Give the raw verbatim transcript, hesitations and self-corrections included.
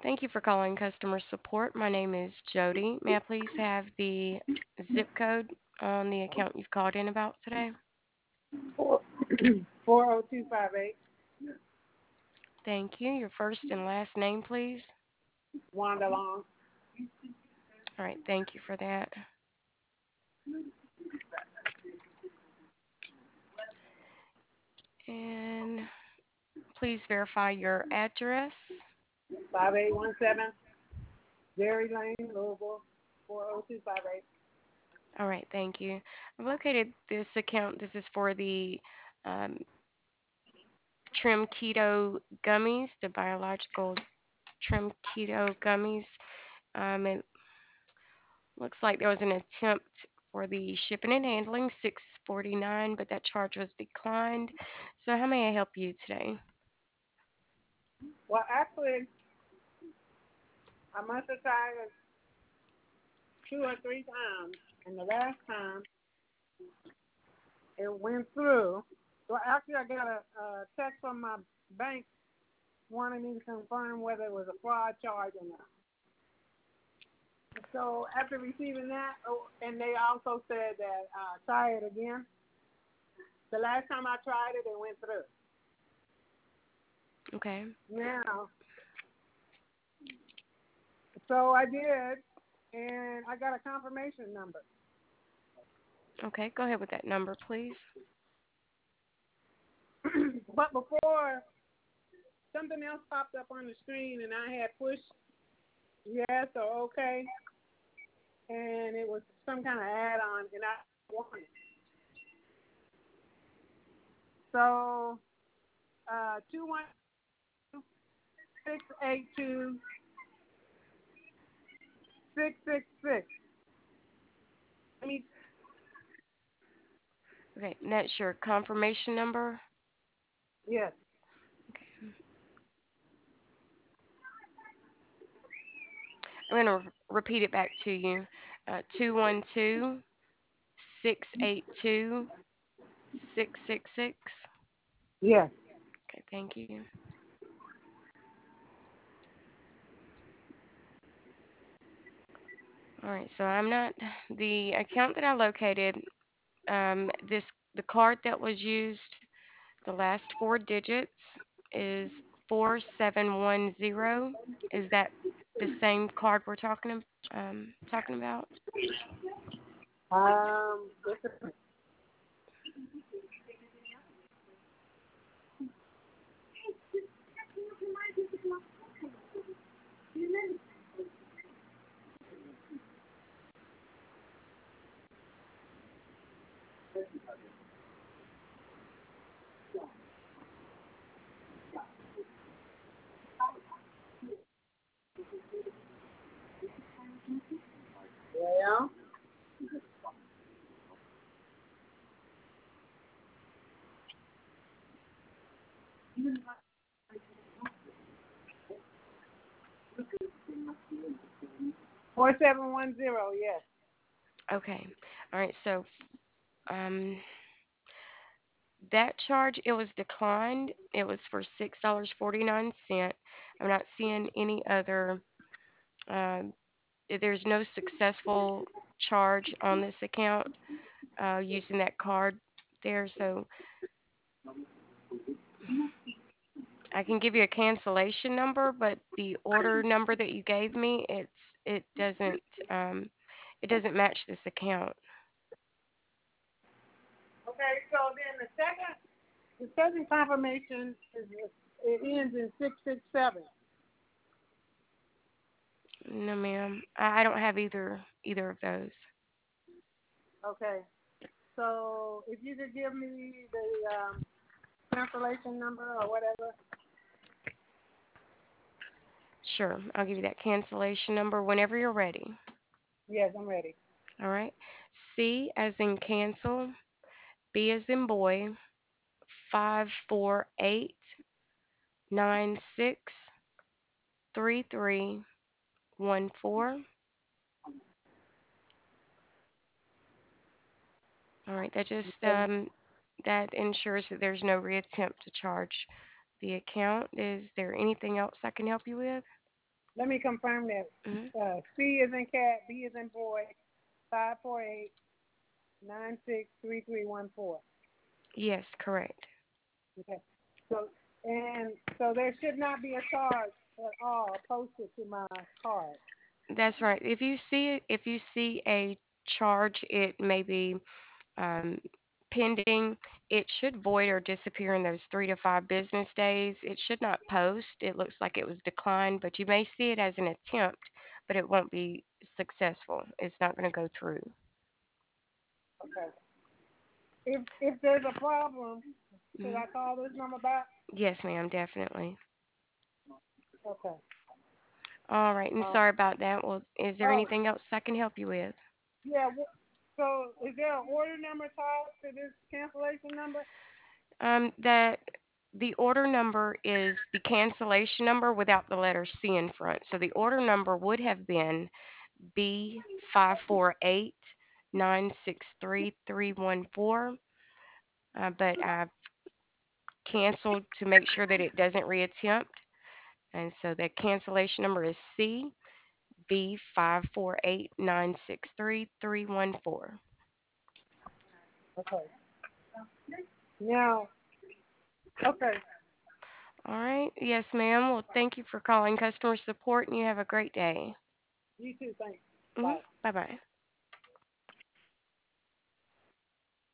Thank you for calling customer support. My name is Jody. May I please have the zip code on the account you've called in about today? Four four oh two five eight. Thank you. Your first and last name, please. Wanda Long. All right, thank you for that. And please verify your address. Five eight one seven. Jerry Lane, Louisville. Four oh two five eight. All right, thank you. I've located this account. This is for the um, Trim Keto Gummies, the biological Trim Keto Gummies. Um, it looks like there was an attempt for the shipping and handling, six forty-nine, but that charge was declined. So how may I help you today? Well, actually, I must have tried it two or three times, and the last time it went through. So actually, I got a, a text from my bank wanting me to confirm whether it was a fraud charge or not. So after receiving that, oh, and they also said that uh, try it again. The last time I tried it, it went through. Okay. Now, so I did, and I got a confirmation number. Okay, go ahead with that number, please. But before, something else popped up on the screen, and I had pushed yes or okay, and it was some kind of add-on, and I wanted. So, uh, two one six eight two six six six. I mean, Okay, and that's your confirmation number. yes, Okay. I'm going to repeat it back to you. Uh, two one two, six eight two, six six six. yes. Okay, thank you. All right, so I'm not the account that I located. Um, this the card that was used. The last four digits is four seven one zero. Is that the same card we're talking um talking about? Um, yeah. Four seven one zero. Yes. Okay. All right. So um that charge it was declined. It was for six dollars forty-nine cent. I'm not seeing any other. Uh, there's no successful charge on this account uh, using that card there. So I can give you a cancellation number, but the order number that you gave me, it's it doesn't um, it doesn't match this account. Okay. So then the second, the second confirmation is it ends in six six seven. No, ma'am. I, I don't have either either of those. Okay. So if you could give me the um, cancellation number or whatever. Sure, I'll give you that cancellation number whenever you're ready. Yes, I'm ready. All right. C as in cancel, B as in boy, five four eight nine six three three one four. All right, that just Okay. um, that ensures that there's no reattempt to charge the account. Is there anything else I can help you with? Let me confirm that. Hmm. Uh, C is in cat, B is in boy, five four eight nine six three three one four. Yes, correct. Okay. So and so there should not be a charge at all posted to my card. That's right. If you see if you see a charge, it may be um, pending. It should void or disappear in those three to five business days. It should not post. It looks like it was declined, but you may see it as an attempt, but it won't be successful. It's not going to go through. Okay. If if there's a problem, should Mhm. I call this number back? Yes, ma'am, definitely. Okay. All right, and Uh, sorry about that. Well, is there oh anything else I can help you with? yeah. wh- So is there an order number tied to this cancellation number? Um, that the order number is the cancellation number without the letter C in front. So the order number would have been B five four eight nine six three three one four, uh, but I've canceled to make sure that it doesn't reattempt. And so the cancellation number is C B five four eight nine six three three one four. Okay. Now, okay. All right. Yes, ma'am. Well, thank you for calling customer support and you have a great day. You too. Thanks. Hmm. Bye. Bye bye.